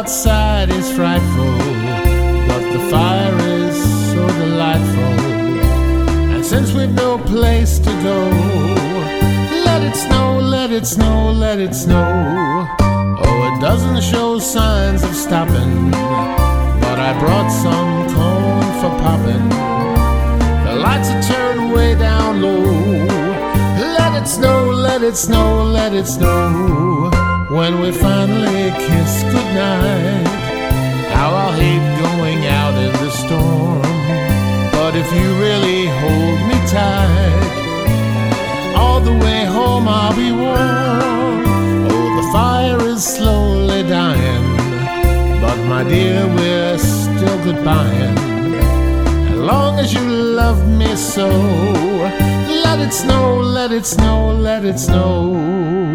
outside is frightful, but the fire is so delightful. And since we've no place to go, let it snow, let it snow, let it snow. Oh, it doesn't show signs of stopping, but I brought some corn for popping. The lights are turned way down low. Let it snow, let it snow, let it snow. When we finally kiss goodnight, how I'll hate going out in the storm. But if you really hold me tight, all the way home I'll be warm. Oh, the fire is slowly dying, but my dear, we're still goodbying. As long as you love me so, let it snow, let it snow, let it snow.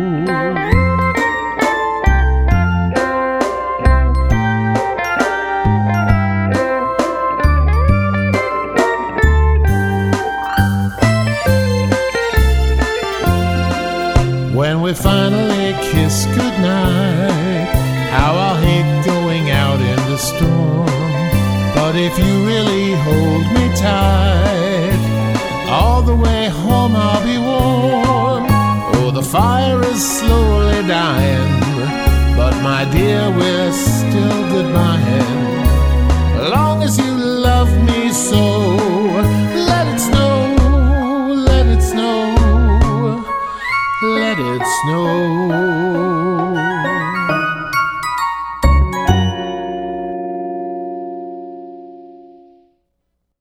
When we finally kiss goodnight, how I'll hate going out in the storm. But if you really hold me tight,